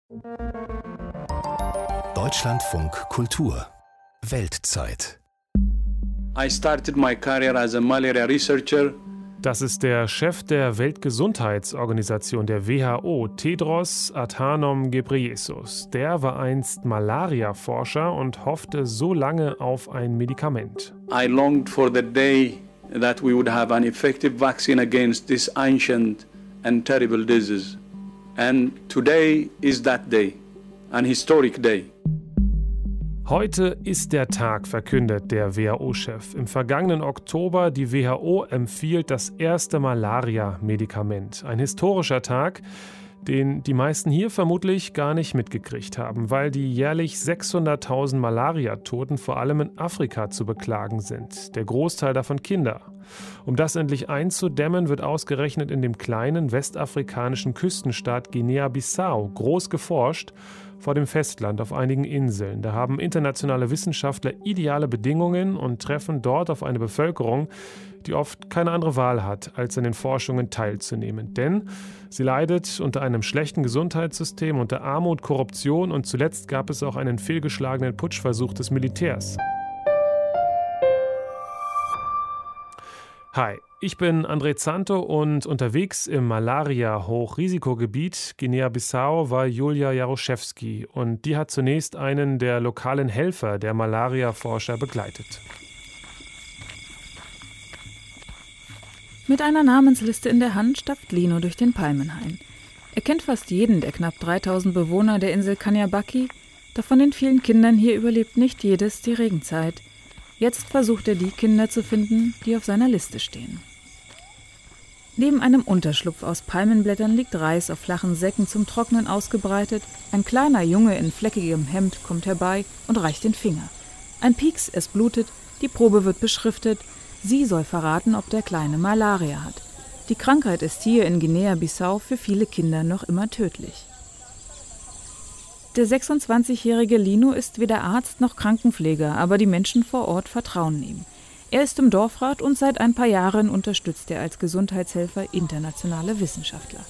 Deutschlandfunk Kultur Weltzeit. I started my career as a malaria researcher. Das ist der Chef der Weltgesundheitsorganisation, der WHO, Tedros Adhanom Ghebreyesus. Der war einst Malaria-Forscher und hoffte so lange auf ein Medikament. I longed for the day that we would have an effective vaccine against this ancient and terrible disease. And today is that day, an historic day. Heute ist der Tag, verkündet der WHO-Chef. Im vergangenen Oktober, die WHO empfiehlt das erste Malaria-Medikament. Ein historischer Tag, den die meisten hier vermutlich gar nicht mitgekriegt haben, weil die jährlich 600.000 Malariatoten vor allem in Afrika zu beklagen sind. Der Großteil davon Kinder. Um das endlich einzudämmen, wird ausgerechnet in dem kleinen westafrikanischen Küstenstaat Guinea-Bissau groß geforscht, vor dem Festland auf einigen Inseln. Da haben internationale Wissenschaftler ideale Bedingungen und treffen dort auf eine Bevölkerung, die oft keine andere Wahl hat, als an den Forschungen teilzunehmen. Denn sie leidet unter einem schlechten Gesundheitssystem, unter Armut, Korruption und zuletzt gab es auch einen fehlgeschlagenen Putschversuch des Militärs. Hi, ich bin André Zanto und unterwegs im Malaria-Hochrisikogebiet Guinea-Bissau war Julia Jaroszewski und die hat zunächst einen der lokalen Helfer der Malaria-Forscher begleitet. Mit einer Namensliste in der Hand stapft Lino durch den Palmenhain. Er kennt fast jeden der knapp 3000 Bewohner der Insel Kanyabaki, doch von den vielen Kindern hier überlebt nicht jedes die Regenzeit. Jetzt versucht er, die Kinder zu finden, die auf seiner Liste stehen. Neben einem Unterschlupf aus Palmenblättern liegt Reis auf flachen Säcken zum Trocknen ausgebreitet. Ein kleiner Junge in fleckigem Hemd kommt herbei und reicht den Finger. Ein Pieks, es blutet, die Probe wird beschriftet. Sie soll verraten, ob der Kleine Malaria hat. Die Krankheit ist hier in Guinea-Bissau für viele Kinder noch immer tödlich. Der 26-jährige Lino ist weder Arzt noch Krankenpfleger, aber die Menschen vor Ort vertrauen ihm. Er ist im Dorfrat und seit ein paar Jahren unterstützt er als Gesundheitshelfer internationale Wissenschaftler.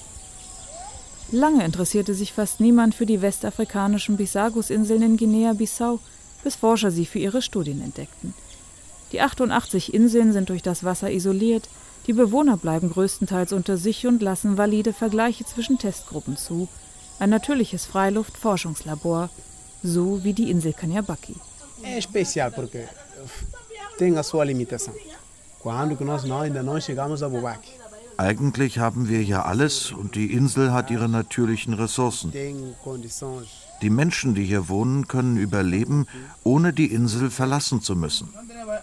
Lange interessierte sich fast niemand für die westafrikanischen Bisagos-Inseln in Guinea-Bissau, bis Forscher sie für ihre Studien entdeckten. Die 88 Inseln sind durch das Wasser isoliert, die Bewohner bleiben größtenteils unter sich und lassen valide Vergleiche zwischen Testgruppen zu. Ein natürliches Freiluft-Forschungslabor, so wie die Insel Kanyabaki. É especial porque tem a sua limitação. Quando que nós ainda não chegamos a Bouaké. Eigentlich haben wir ja alles und die Insel hat ihre natürlichen Ressourcen. Die Menschen, die hier wohnen, können überleben, ohne die Insel verlassen zu müssen.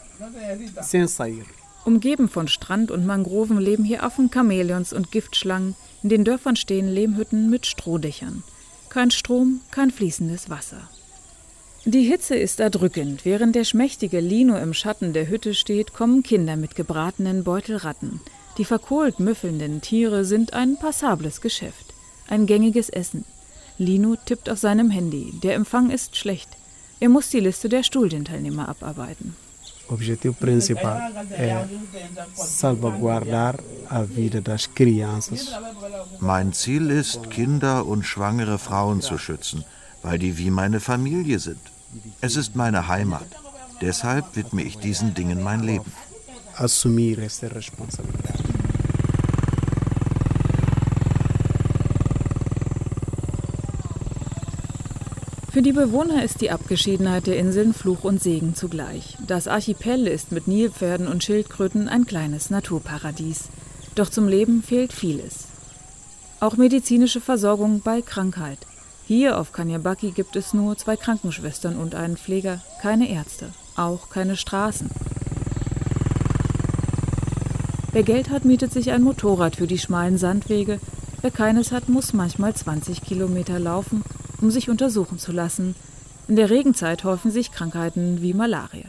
Sem sair. Umgeben von Strand und Mangroven leben hier Affen, Chamäleons und Giftschlangen. In den Dörfern stehen Lehmhütten mit Strohdächern. Kein Strom, kein fließendes Wasser. Die Hitze ist erdrückend. Während der schmächtige Lino im Schatten der Hütte steht, kommen Kinder mit gebratenen Beutelratten. Die verkohlt müffelnden Tiere sind ein passables Geschäft. Ein gängiges Essen. Lino tippt auf seinem Handy. Der Empfang ist schlecht. Er muss die Liste der Studienteilnehmer abarbeiten. Objetivo principal é salvaguardar a vida das crianças. Mein Ziel ist, Kinder und schwangere Frauen zu schützen, weil die wie meine Familie sind. Es ist meine Heimat. Deshalb widme ich diesen Dingen mein Leben. Assumir essa responsabilidade. Für die Bewohner ist die Abgeschiedenheit der Inseln Fluch und Segen zugleich. Das Archipel ist mit Nilpferden und Schildkröten ein kleines Naturparadies. Doch zum Leben fehlt vieles. Auch medizinische Versorgung bei Krankheit. Hier auf Kanyabaki gibt es nur 2 Krankenschwestern und einen Pfleger, keine Ärzte, auch keine Straßen. Wer Geld hat, mietet sich ein Motorrad für die schmalen Sandwege. Wer keines hat, muss manchmal 20 Kilometer laufen, um sich untersuchen zu lassen. In der Regenzeit häufen sich Krankheiten wie Malaria.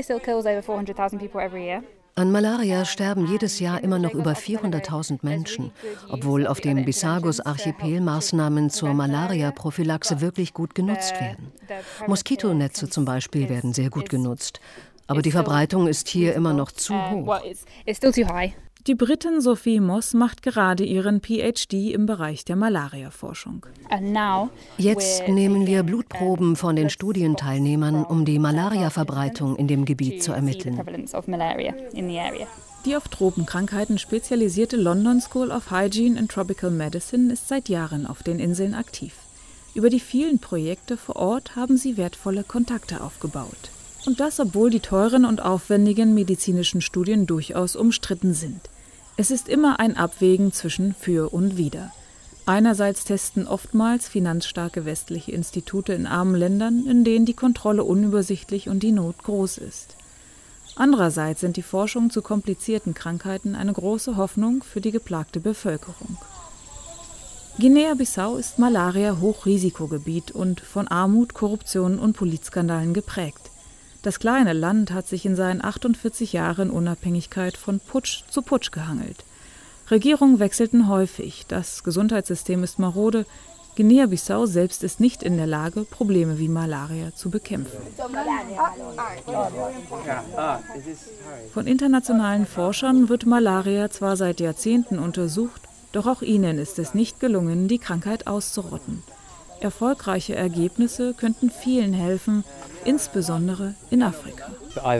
An Malaria sterben jedes Jahr immer noch über 400.000 Menschen, obwohl auf dem Bisagos-Archipel Maßnahmen zur Malaria-Prophylaxe wirklich gut genutzt werden. Moskitonetze zum Beispiel werden sehr gut genutzt. Aber die Verbreitung ist hier immer noch zu hoch. Die Britin Sophie Moss macht gerade ihren PhD im Bereich der Malaria-Forschung. Jetzt nehmen wir Blutproben von den Studienteilnehmern, um die Malaria-Verbreitung in dem Gebiet zu ermitteln. Die auf Tropenkrankheiten spezialisierte London School of Hygiene and Tropical Medicine ist seit Jahren auf den Inseln aktiv. Über die vielen Projekte vor Ort haben sie wertvolle Kontakte aufgebaut. Und das, obwohl die teuren und aufwendigen medizinischen Studien durchaus umstritten sind. Es ist immer ein Abwägen zwischen Für und Wider. Einerseits testen oftmals finanzstarke westliche Institute in armen Ländern, in denen die Kontrolle unübersichtlich und die Not groß ist. Andererseits sind die Forschungen zu komplizierten Krankheiten eine große Hoffnung für die geplagte Bevölkerung. Guinea-Bissau ist Malaria-Hochrisikogebiet und von Armut, Korruption und Politskandalen geprägt. Das kleine Land hat sich in seinen 48 Jahren Unabhängigkeit von Putsch zu Putsch gehangelt. Regierungen wechselten häufig, das Gesundheitssystem ist marode, Guinea-Bissau selbst ist nicht in der Lage, Probleme wie Malaria zu bekämpfen. Von internationalen Forschern wird Malaria zwar seit Jahrzehnten untersucht, doch auch ihnen ist es nicht gelungen, die Krankheit auszurotten. Erfolgreiche Ergebnisse könnten vielen helfen, insbesondere in Afrika.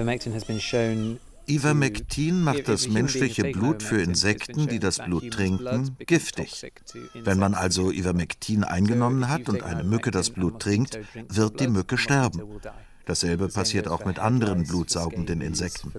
Ivermectin macht das menschliche Blut für Insekten, die das Blut trinken, giftig. Wenn man also Ivermectin eingenommen hat und eine Mücke das Blut trinkt, wird die Mücke sterben. Dasselbe passiert auch mit anderen blutsaugenden Insekten.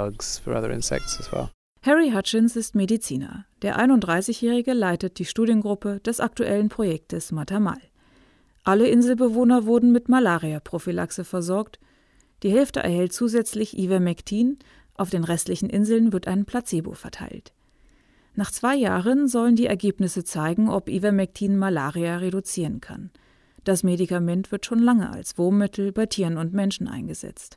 Harry Hutchins ist Mediziner. Der 31-Jährige leitet die Studiengruppe des aktuellen Projektes Matamal. Alle Inselbewohner wurden mit Malaria-Prophylaxe versorgt. Die Hälfte erhält zusätzlich Ivermectin, auf den restlichen Inseln wird ein Placebo verteilt. Nach 2 Jahren sollen die Ergebnisse zeigen, ob Ivermectin Malaria reduzieren kann. Das Medikament wird schon lange als Wurmmittel bei Tieren und Menschen eingesetzt.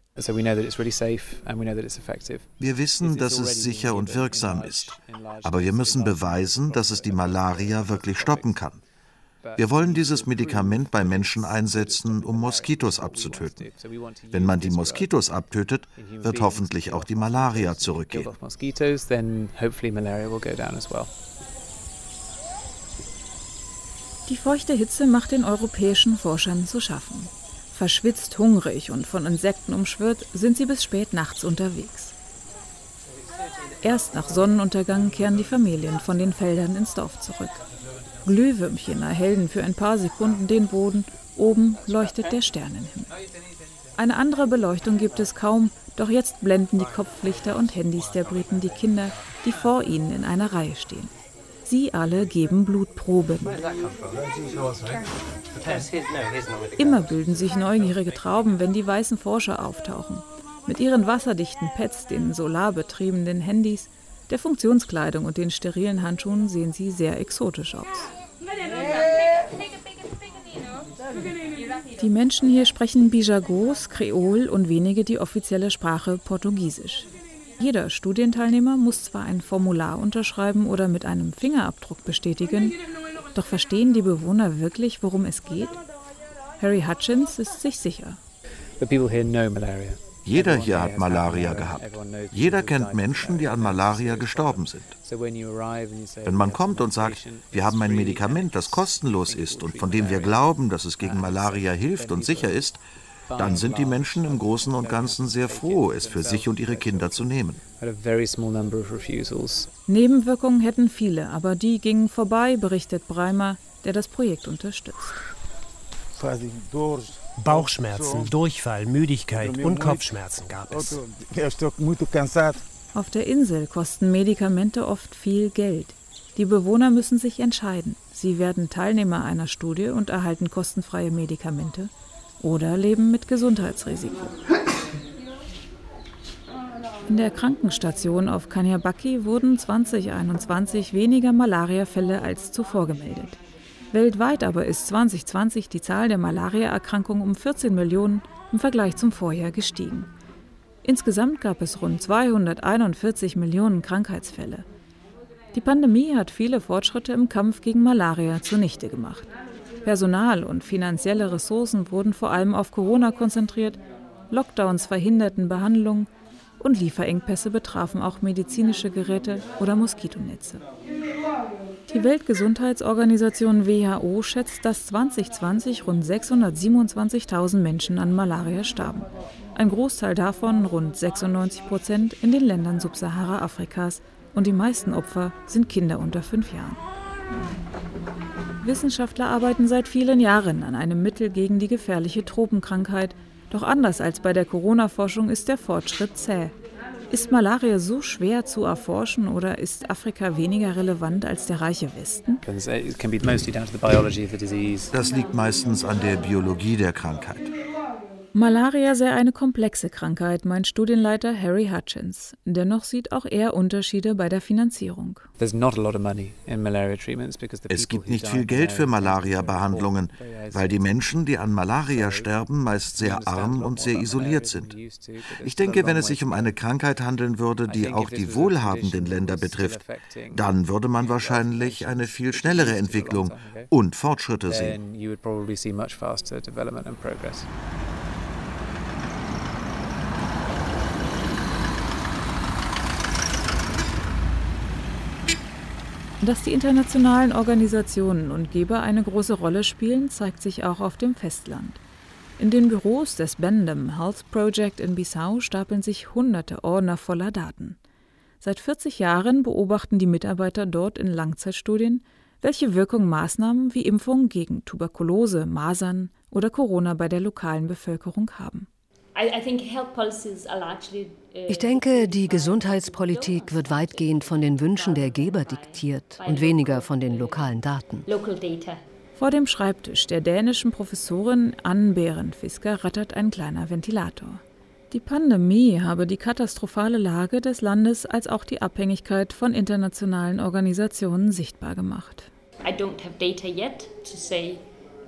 Wir wissen, dass es sicher und wirksam ist. Aber wir müssen beweisen, dass es die Malaria wirklich stoppen kann. Wir wollen dieses Medikament bei Menschen einsetzen, um Moskitos abzutöten. Wenn man die Moskitos abtötet, wird hoffentlich auch die Malaria zurückgehen. Die feuchte Hitze macht den europäischen Forschern zu schaffen. Verschwitzt, hungrig und von Insekten umschwirrt, sind sie bis spät nachts unterwegs. Erst nach Sonnenuntergang kehren die Familien von den Feldern ins Dorf zurück. Glühwürmchen erhellen für ein paar Sekunden den Boden, oben leuchtet der Sternenhimmel. Eine andere Beleuchtung gibt es kaum, doch jetzt blenden die Kopflichter und Handys der Briten die Kinder, die vor ihnen in einer Reihe stehen. Sie alle geben Blutproben. Immer bilden sich neugierige Trauben, wenn die weißen Forscher auftauchen. Mit ihren wasserdichten Pads, den solarbetriebenen Handys, der Funktionskleidung und den sterilen Handschuhen sehen sie sehr exotisch aus. Die Menschen hier sprechen Bijagos, Kreol und wenige die offizielle Sprache Portugiesisch. Jeder Studienteilnehmer muss zwar ein Formular unterschreiben oder mit einem Fingerabdruck bestätigen, doch verstehen die Bewohner wirklich, worum es geht? Harry Hutchins ist sich sicher. Jeder hier hat Malaria gehabt. Jeder kennt Menschen, die an Malaria gestorben sind. Wenn man kommt und sagt, wir haben ein Medikament, das kostenlos ist und von dem wir glauben, dass es gegen Malaria hilft und sicher ist, dann sind die Menschen im Großen und Ganzen sehr froh, es für sich und ihre Kinder zu nehmen. Nebenwirkungen hätten viele, aber die gingen vorbei, berichtet Breimer, der das Projekt unterstützt. Bauchschmerzen, Durchfall, Müdigkeit und Kopfschmerzen gab es. Auf der Insel kosten Medikamente oft viel Geld. Die Bewohner müssen sich entscheiden. Sie werden Teilnehmer einer Studie und erhalten kostenfreie Medikamente oder leben mit Gesundheitsrisiko. In der Krankenstation auf Kanyabaki wurden 2021 weniger Malariafälle als zuvor gemeldet. Weltweit aber ist 2020 die Zahl der Malaria-Erkrankungen um 14 Millionen im Vergleich zum Vorjahr gestiegen. Insgesamt gab es rund 241 Millionen Krankheitsfälle. Die Pandemie hat viele Fortschritte im Kampf gegen Malaria zunichte gemacht. Personal und finanzielle Ressourcen wurden vor allem auf Corona konzentriert, Lockdowns verhinderten Behandlung und Lieferengpässe betrafen auch medizinische Geräte oder Moskitonetze. Die Weltgesundheitsorganisation WHO schätzt, dass 2020 rund 627.000 Menschen an Malaria starben. Ein Großteil davon, rund 96%, in den Ländern Subsahara-Afrikas. Und die meisten Opfer sind Kinder unter 5 Jahren. Wissenschaftler arbeiten seit vielen Jahren an einem Mittel gegen die gefährliche Tropenkrankheit. Doch anders als bei der Corona-Forschung ist der Fortschritt zäh. Ist Malaria so schwer zu erforschen oder ist Afrika weniger relevant als der reiche Westen? Das liegt meistens an der Biologie der Krankheit. Malaria sei eine komplexe Krankheit, meint Studienleiter Harry Hutchins. Dennoch sieht auch er Unterschiede bei der Finanzierung. Es gibt nicht viel Geld für Malaria-Behandlungen, weil die Menschen, die an Malaria sterben, meist sehr arm und sehr isoliert sind. Ich denke, wenn es sich um eine Krankheit handeln würde, die auch die wohlhabenden Länder betrifft, dann würde man wahrscheinlich eine viel schnellere Entwicklung und Fortschritte sehen. Dass die internationalen Organisationen und Geber eine große Rolle spielen, zeigt sich auch auf dem Festland. In den Büros des Bandem Health Project in Bissau stapeln sich hunderte Ordner voller Daten. Seit 40 Jahren beobachten die Mitarbeiter dort in Langzeitstudien, welche Wirkung Maßnahmen wie Impfungen gegen Tuberkulose, Masern oder Corona bei der lokalen Bevölkerung haben. Ich denke, die Gesundheitspolitik wird weitgehend von den Wünschen der Geber diktiert und weniger von den lokalen Daten. Vor dem Schreibtisch der dänischen Professorin Ann Behrenfisker rattert ein kleiner Ventilator. Die Pandemie habe die katastrophale Lage des Landes als auch die Abhängigkeit von internationalen Organisationen sichtbar gemacht. I don't have data yet to say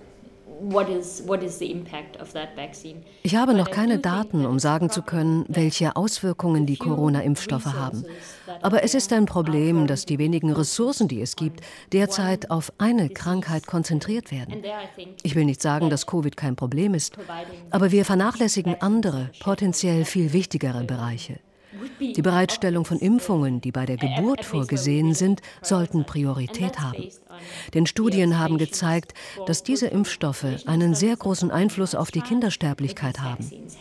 Ich habe noch keine Daten, um sagen zu können, welche Auswirkungen die Corona-Impfstoffe haben. Aber es ist ein Problem, dass die wenigen Ressourcen, die es gibt, derzeit auf eine Krankheit konzentriert werden. Ich will nicht sagen, dass Covid kein Problem ist, aber wir vernachlässigen andere, potenziell viel wichtigere Bereiche. Die Bereitstellung von Impfungen, die bei der Geburt vorgesehen sind, sollten Priorität haben. Denn Studien haben gezeigt, dass diese Impfstoffe einen sehr großen Einfluss auf die Kindersterblichkeit haben.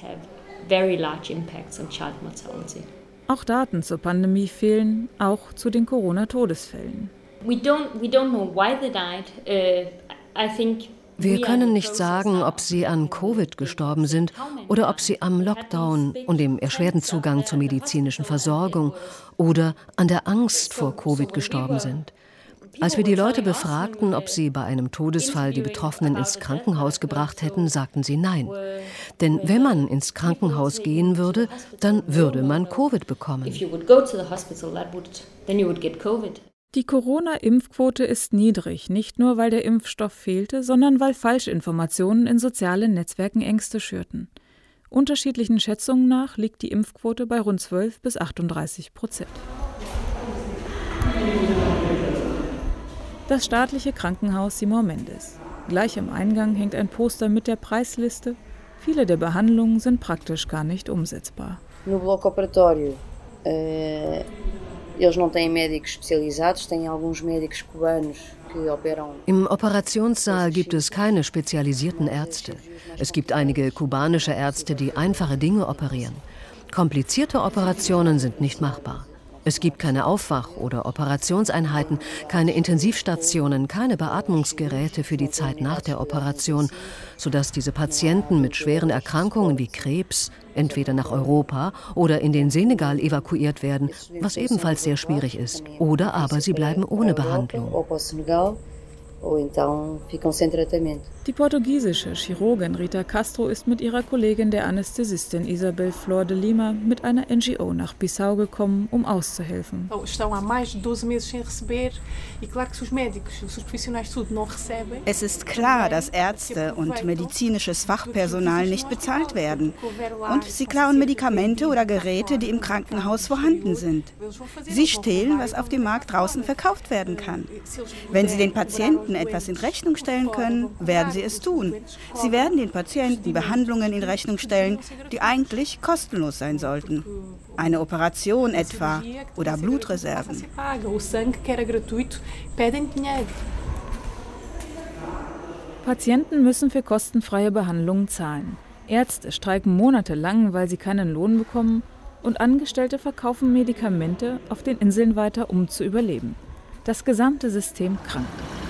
Auch Daten zur Pandemie fehlen, auch zu den Corona-Todesfällen. Wir können nicht sagen, ob sie an Covid gestorben sind oder ob sie am Lockdown und dem erschwerten Zugang zur medizinischen Versorgung oder an der Angst vor Covid gestorben sind. Als wir die Leute befragten, ob sie bei einem Todesfall die Betroffenen ins Krankenhaus gebracht hätten, sagten sie nein. Denn wenn man ins Krankenhaus gehen würde, dann würde man Covid bekommen. Die Corona-Impfquote ist niedrig, nicht nur, weil der Impfstoff fehlte, sondern weil Falschinformationen in sozialen Netzwerken Ängste schürten. Unterschiedlichen Schätzungen nach liegt die Impfquote bei rund 12 bis 38%. Das staatliche Krankenhaus Simão Mendes. Gleich am Eingang hängt ein Poster mit der Preisliste. Viele der Behandlungen sind praktisch gar nicht umsetzbar. No bloco operatório, eles não têm médicos especializados, têm alguns médicos cubanos que operam. Im Operationssaal gibt es keine spezialisierten Ärzte. Es gibt einige kubanische Ärzte, die einfache Dinge operieren. Komplizierte Operationen sind nicht machbar. Es gibt keine Aufwach- oder Operationseinheiten, keine Intensivstationen, keine Beatmungsgeräte für die Zeit nach der Operation, sodass diese Patienten mit schweren Erkrankungen wie Krebs entweder nach Europa oder in den Senegal evakuiert werden, was ebenfalls sehr schwierig ist, oder aber sie bleiben ohne Behandlung. Die portugiesische Chirurgin Rita Castro ist mit ihrer Kollegin der Anästhesistin Isabel Flor de Lima mit einer NGO nach Bissau gekommen, um auszuhelfen. Es ist klar, dass Ärzte und medizinisches Fachpersonal nicht bezahlt werden. Und sie klauen Medikamente oder Geräte, die im Krankenhaus vorhanden sind. Sie stehlen, was auf dem Markt draußen verkauft werden kann. Wenn sie den Patienten etwas in Rechnung stellen können, werden sie es tun. Sie werden den Patienten Behandlungen in Rechnung stellen, die eigentlich kostenlos sein sollten. Eine Operation etwa oder Blutreserven. Patienten müssen für kostenfreie Behandlungen zahlen. Ärzte streiken monatelang, weil sie keinen Lohn bekommen, und Angestellte verkaufen Medikamente auf den Inseln weiter, um zu überleben. Das gesamte System krankt.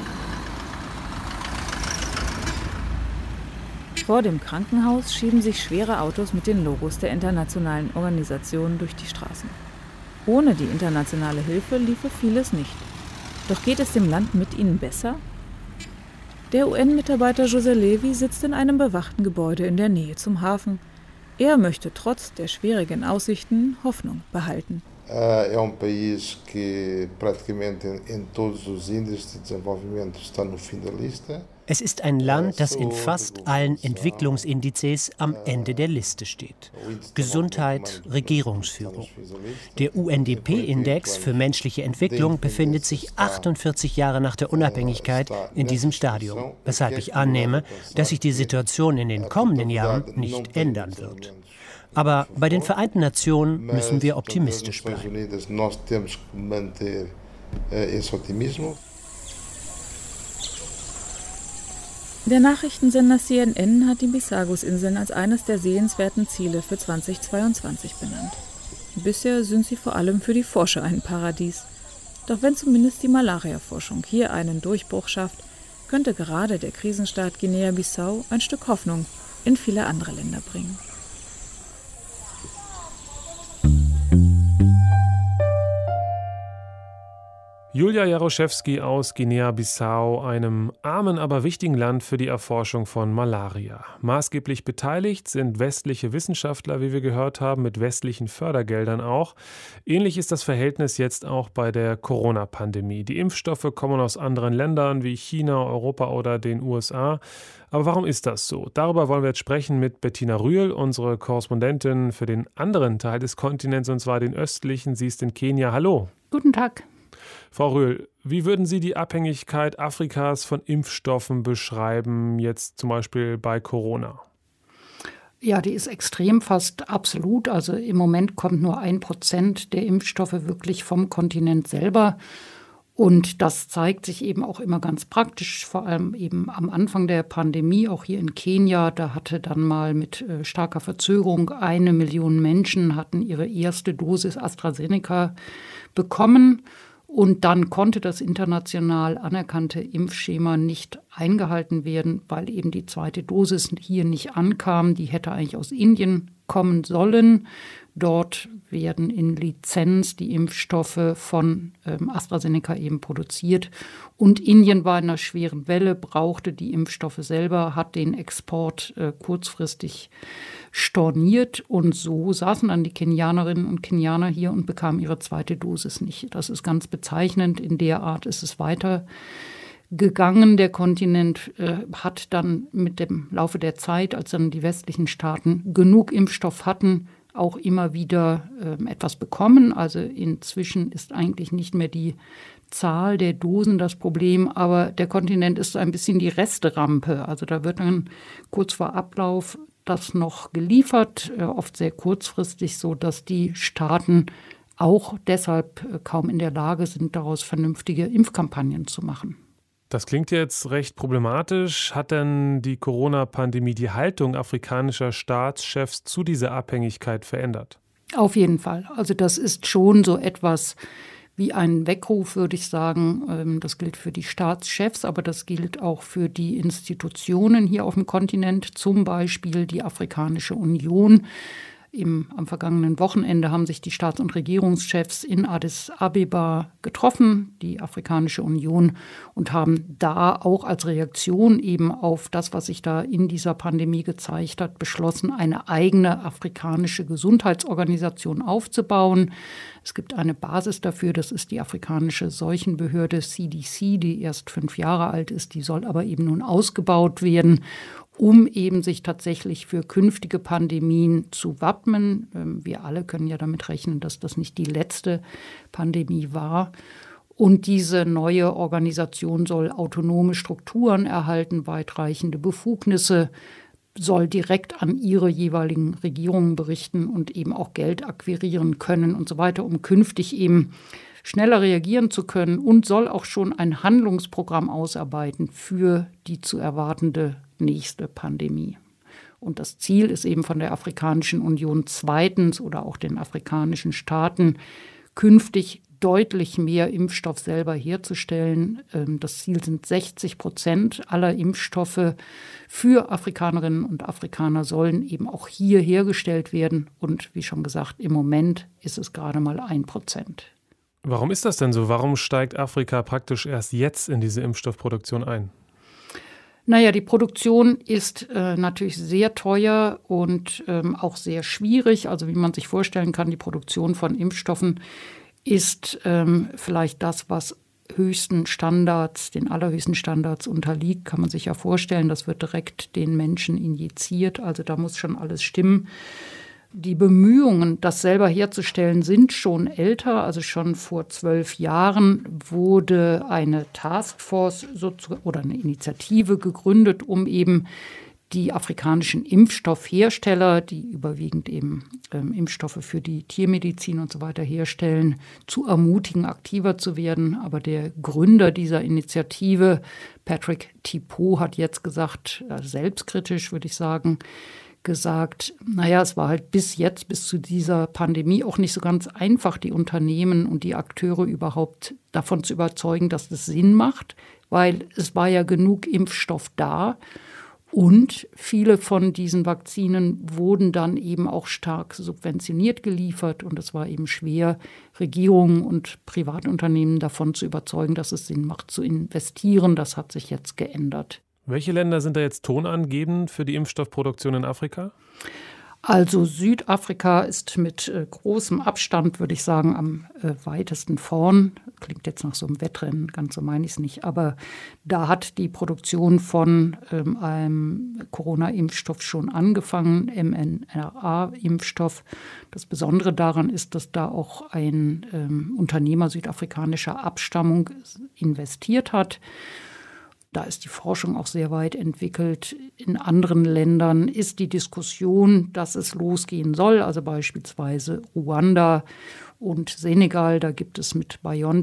Vor dem Krankenhaus schieben sich schwere Autos mit den Logos der internationalen Organisationen durch die Straßen. Ohne die internationale Hilfe liefe vieles nicht. Doch geht es dem Land mit ihnen besser? Der UN-Mitarbeiter José Levi sitzt in einem bewachten Gebäude in der Nähe zum Hafen. Er möchte trotz der schwierigen Aussichten Hoffnung behalten. É país que praticamente em todos os índices de desenvolvimento está no fim da lista. Es ist ein Land, das in fast allen Entwicklungsindizes am Ende der Liste steht. Gesundheit, Regierungsführung. Der UNDP-Index für menschliche Entwicklung befindet sich 48 Jahre nach der Unabhängigkeit in diesem Stadium, weshalb ich annehme, dass sich die Situation in den kommenden Jahren nicht ändern wird. Aber bei den Vereinten Nationen müssen wir optimistisch bleiben. Der Nachrichtensender CNN hat die Bisagos-Inseln als eines der sehenswerten Ziele für 2022 benannt. Bisher sind sie vor allem für die Forscher ein Paradies. Doch wenn zumindest die Malaria-Forschung hier einen Durchbruch schafft, könnte gerade der Krisenstaat Guinea-Bissau ein Stück Hoffnung in viele andere Länder bringen. Julia Jaroszewski aus Guinea-Bissau, einem armen, aber wichtigen Land für die Erforschung von Malaria. Maßgeblich beteiligt sind westliche Wissenschaftler, wie wir gehört haben, mit westlichen Fördergeldern auch. Ähnlich ist das Verhältnis jetzt auch bei der Corona-Pandemie. Die Impfstoffe kommen aus anderen Ländern wie China, Europa oder den USA. Aber warum ist das so? Darüber wollen wir jetzt sprechen mit Bettina Rühl, unsere Korrespondentin für den anderen Teil des Kontinents, und zwar den östlichen. Sie ist in Kenia. Hallo. Guten Tag. Frau Rühl, wie würden Sie die Abhängigkeit Afrikas von Impfstoffen beschreiben, jetzt zum Beispiel bei Corona? Ja, die ist extrem, fast absolut. Also im Moment kommt nur 1% der Impfstoffe wirklich vom Kontinent selber. Und das zeigt sich eben auch immer ganz praktisch, vor allem eben am Anfang der Pandemie, auch hier in Kenia. Da hatte dann mal mit starker Verzögerung 1 Million Menschen hatten ihre erste Dosis AstraZeneca bekommen. Und dann konnte das international anerkannte Impfschema nicht eingehalten werden, weil eben die zweite Dosis hier nicht ankam. Die hätte eigentlich aus Indien kommen sollen. Dort werden in Lizenz die Impfstoffe von AstraZeneca eben produziert. Und Indien war in einer schweren Welle, brauchte die Impfstoffe selber, hat den Export kurzfristig storniert. Und so saßen dann die Kenianerinnen und Kenianer hier und bekamen ihre zweite Dosis nicht. Das ist ganz bezeichnend. In der Art ist es weitergegangen. Der Kontinent hat dann mit dem Laufe der Zeit, als dann die westlichen Staaten genug Impfstoff hatten, auch immer wieder etwas bekommen. Also inzwischen ist eigentlich nicht mehr die Zahl der Dosen das Problem, aber der Kontinent ist so ein bisschen die Resterampe. Also da wird dann kurz vor Ablauf das noch geliefert, oft sehr kurzfristig, so dass die Staaten auch deshalb kaum in der Lage sind, daraus vernünftige Impfkampagnen zu machen. Das klingt jetzt recht problematisch. Hat denn die Corona-Pandemie die Haltung afrikanischer Staatschefs zu dieser Abhängigkeit verändert? Auf jeden Fall. Also das ist schon so etwas wie ein Weckruf, würde ich sagen. Das gilt für die Staatschefs, aber das gilt auch für die Institutionen hier auf dem Kontinent, zum Beispiel die Afrikanische Union. Am vergangenen Wochenende haben sich die Staats- und Regierungschefs in Addis Abeba getroffen, die Afrikanische Union, und haben da auch als Reaktion eben auf das, was sich da in dieser Pandemie gezeigt hat, beschlossen, eine eigene afrikanische Gesundheitsorganisation aufzubauen. Es gibt eine Basis dafür, das ist die afrikanische Seuchenbehörde CDC, die erst 5 Jahre alt ist, die soll aber eben nun ausgebaut werden, um eben sich tatsächlich für künftige Pandemien zu wappnen. Wir alle können ja damit rechnen, dass das nicht die letzte Pandemie war. Und diese neue Organisation soll autonome Strukturen erhalten, weitreichende Befugnisse, soll direkt an ihre jeweiligen Regierungen berichten und eben auch Geld akquirieren können und so weiter, um künftig eben schneller reagieren zu können, und soll auch schon ein Handlungsprogramm ausarbeiten für die zu erwartende nächste Pandemie. Und das Ziel ist eben von der Afrikanischen Union zweitens oder auch den afrikanischen Staaten künftig deutlich mehr Impfstoff selber herzustellen. Das Ziel sind 60% aller Impfstoffe für Afrikanerinnen und Afrikaner sollen eben auch hier hergestellt werden. Und wie schon gesagt, im Moment ist es gerade mal 1%. Warum ist das denn so? Warum steigt Afrika praktisch erst jetzt in diese Impfstoffproduktion ein? Naja, die Produktion ist natürlich sehr teuer und auch sehr schwierig. Also wie man sich vorstellen kann, die Produktion von Impfstoffen ist vielleicht das, was höchsten Standards, den allerhöchsten Standards unterliegt. Kann man sich ja vorstellen, das wird direkt den Menschen injiziert. Also da muss schon alles stimmen. Die Bemühungen, das selber herzustellen, sind schon älter. Also schon vor 12 Jahren wurde eine Taskforce oder eine Initiative gegründet, um eben die afrikanischen Impfstoffhersteller, die überwiegend eben Impfstoffe für die Tiermedizin und so weiter herstellen, zu ermutigen, aktiver zu werden. Aber der Gründer dieser Initiative, Patrick Thibault, hat jetzt gesagt, selbstkritisch würde ich sagen, naja, es war halt bis zu dieser Pandemie auch nicht so ganz einfach, die Unternehmen und die Akteure überhaupt davon zu überzeugen, dass das Sinn macht, weil es war ja genug Impfstoff da. Und viele von diesen Vakzinen wurden dann eben auch stark subventioniert geliefert. Und es war eben schwer, Regierungen und Privatunternehmen davon zu überzeugen, dass es Sinn macht, zu investieren. Das hat sich jetzt geändert. Welche Länder sind da jetzt tonangebend für die Impfstoffproduktion in Afrika? Also Südafrika ist mit großem Abstand, würde ich sagen, am weitesten vorn. Klingt jetzt nach so einem Wettrennen, ganz so meine ich es nicht. Aber da hat die Produktion von einem Corona-Impfstoff schon angefangen, mRNA-Impfstoff. Das Besondere daran ist, dass da auch ein Unternehmer südafrikanischer Abstammung investiert hat. Da ist die Forschung auch sehr weit entwickelt. In anderen Ländern ist die Diskussion, dass es losgehen soll, also beispielsweise Ruanda und Senegal. Da gibt es mit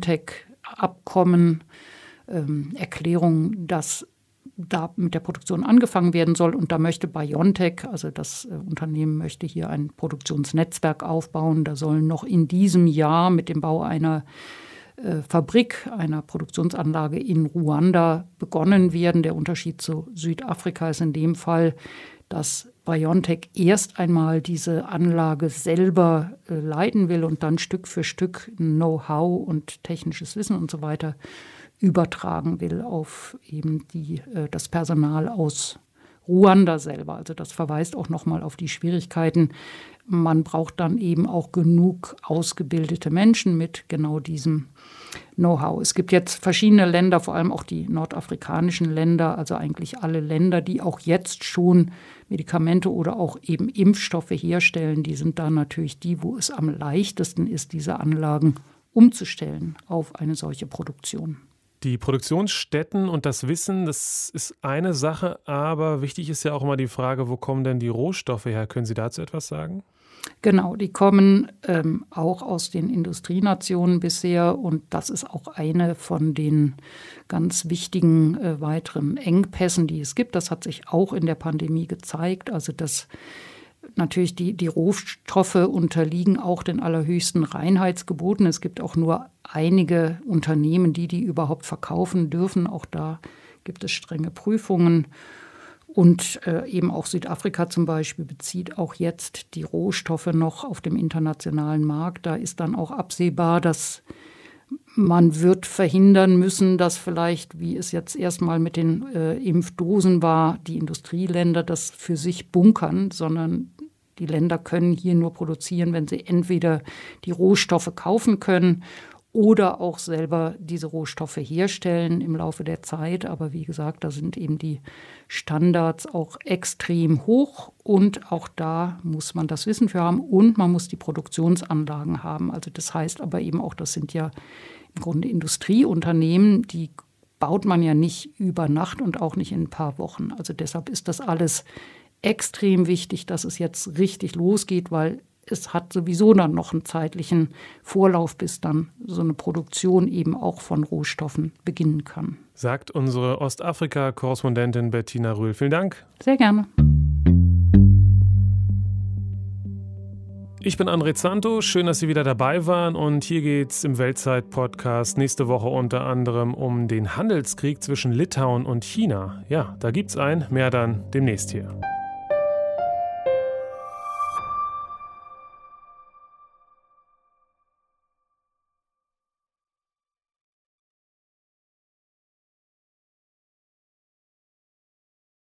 BioNTech-Abkommen, Erklärungen, dass da mit der Produktion angefangen werden soll. Und da möchte BioNTech, also das Unternehmen, möchte hier ein Produktionsnetzwerk aufbauen. Da sollen noch in diesem Jahr mit dem Bau einer Fabrik, einer Produktionsanlage in Ruanda begonnen werden. Der Unterschied zu Südafrika ist in dem Fall, dass BioNTech erst einmal diese Anlage selber leiten will und dann Stück für Stück Know-how und technisches Wissen und so weiter übertragen will auf eben das Personal aus Ruanda selber. Also das verweist auch nochmal auf die Schwierigkeiten. Man braucht dann eben auch genug ausgebildete Menschen mit genau diesem Know-how. Es gibt jetzt verschiedene Länder, vor allem auch die nordafrikanischen Länder, also eigentlich alle Länder, die auch jetzt schon Medikamente oder auch eben Impfstoffe herstellen. Die sind da natürlich die, wo es am leichtesten ist, diese Anlagen umzustellen auf eine solche Produktion. Die Produktionsstätten und das Wissen, das ist eine Sache, aber wichtig ist ja auch immer die Frage, wo kommen denn die Rohstoffe her? Können Sie dazu etwas sagen? Genau, die kommen auch aus den Industrienationen bisher und das ist auch eine von den ganz wichtigen weiteren Engpässen, die es gibt. Das hat sich auch in der Pandemie gezeigt, also dass natürlich die Rohstoffe unterliegen auch den allerhöchsten Reinheitsgeboten. Es gibt auch nur einige Unternehmen, die überhaupt verkaufen dürfen. Auch da gibt es strenge Prüfungen. Und eben auch Südafrika zum Beispiel bezieht auch jetzt die Rohstoffe noch auf dem internationalen Markt. Da ist dann auch absehbar, dass man wird verhindern müssen, dass vielleicht, wie es jetzt erstmal mit den Impfdosen war, die Industrieländer das für sich bunkern, sondern die Länder können hier nur produzieren, wenn sie entweder die Rohstoffe kaufen können oder auch selber diese Rohstoffe herstellen im Laufe der Zeit. Aber wie gesagt, da sind eben die Standards auch extrem hoch und auch da muss man das Wissen für haben und man muss die Produktionsanlagen haben. Also das heißt aber eben auch, das sind ja im Grunde Industrieunternehmen, die baut man ja nicht über Nacht und auch nicht in ein paar Wochen. Also deshalb ist das alles extrem wichtig, dass es jetzt richtig losgeht, weil es hat sowieso dann noch einen zeitlichen Vorlauf, bis dann so eine Produktion eben auch von Rohstoffen beginnen kann. Sagt unsere Ostafrika-Korrespondentin Bettina Röhl. Vielen Dank. Sehr gerne. Ich bin André Zanto, schön, dass Sie wieder dabei waren und hier geht's im Weltzeit-Podcast nächste Woche unter anderem um den Handelskrieg zwischen Litauen und China. Ja, da gibt's einen, mehr dann demnächst hier.